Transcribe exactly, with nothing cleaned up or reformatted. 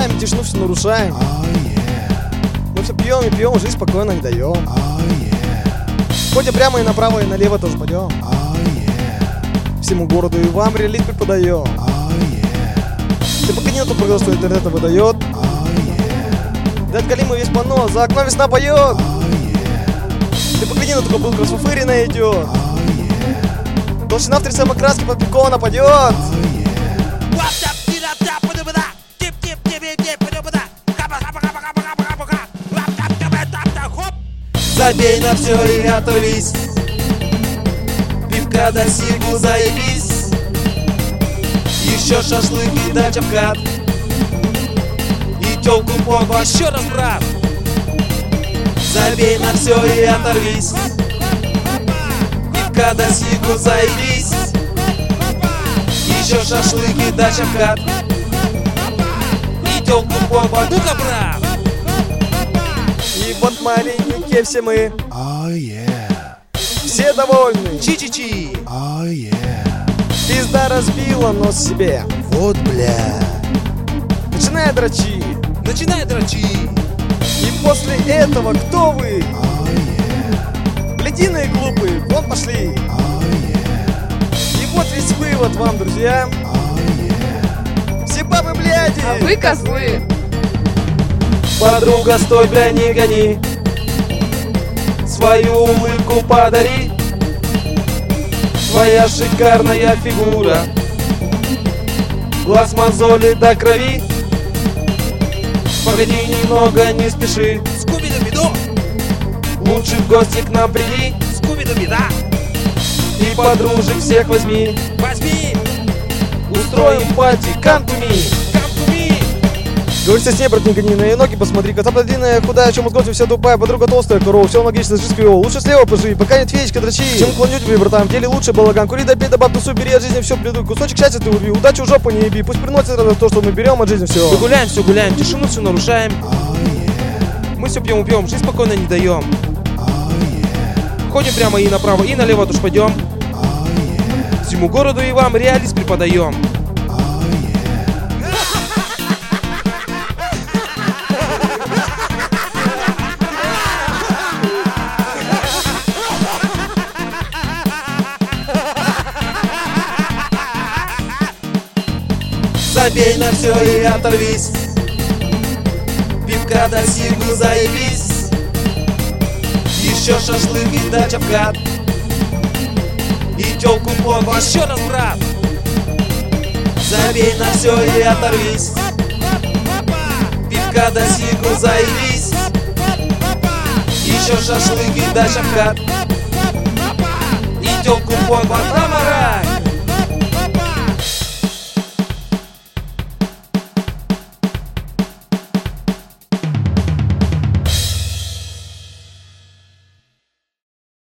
нарушаем, тишину все нарушаем. Oh yeah, Мы все пьем и пьем, жизнь спокойно не даем. oh yeah, Ходим прямо и направо, и налево тоже пойдем. oh yeah, Всему городу и вам релиз преподаем. oh yeah, Ты пока нету прогноз, что интернета выдает. oh yeah, Дать Галиму весь понос, за окном весна поет. oh yeah, Ты пока нету, только был красуфырина идет. oh yeah, Толщина в три самой краски под пивко нападет. oh yeah. Забей на все и оторвись. Пивка да сигу заебись. Еще шашлыки да чапкат. И тёлку погва. Еще раз, брат. Забей на все и оторвись. Пивка да сигу заебись. Еще шашлыки да чапкат. И тёлку погва. Ну-ка, брат. И вот маленькие все мы, Oh yeah, все довольны. Чи-чи-чи. oh yeah. Пизда разбила нос себе. Вот бля. Начинает дрочить. Начинай дрочить. И после этого кто вы? Oh yeah, Ледяные глупые, вон пошли. oh yeah, И вот весь вывод вам, друзья. oh yeah. Все бабы бляди. А вы козлы. Подруга, стой, бля, не гони. Свою улыбку подари. Твоя шикарная фигура. Глаз мозоли до крови. Погоди немного, не спеши. Скуби-ду-биду. Лучше в гости к нам приди. Скуби-ду-бида. И подружек всех возьми. Возьми. Устроим пати, come to me. Говорится с ней, брат, не гони на ее ноги, посмотри. Кота длинная, худая, чем мозгов вся тупая, подруга толстая, корова, все логично, жизнь криво. Лучше слева поживи, пока нет феечка, дрочи. Чем клоню тебе, братан, в деле лучше балаган. Кури, да пей, да баб, тусуй, бери от жизни все, приду. Кусочек счастья ты урви, удачу в жопу не еби. Пусть приносит радость то, что мы берем от жизни все. Мы гуляем, все гуляем, тишину все нарушаем. Oh yeah, Мы все пьем и пьем, жизнь спокойно не даем. oh yeah, Ходим прямо и направо, и налево тоже пойдем. oh yeah, Всему городу и вам реализ преподаем. oh yeah. Забей на все и оторвись. Пивка да сигу заебись. Еще шашлыки да чапкат. И тёлку погва. Еще раз, брат. Забей на все и оторвись. Пивка да сигу заебись. Еще шашлыки да чапкат. И тёлку погва. Тамарай.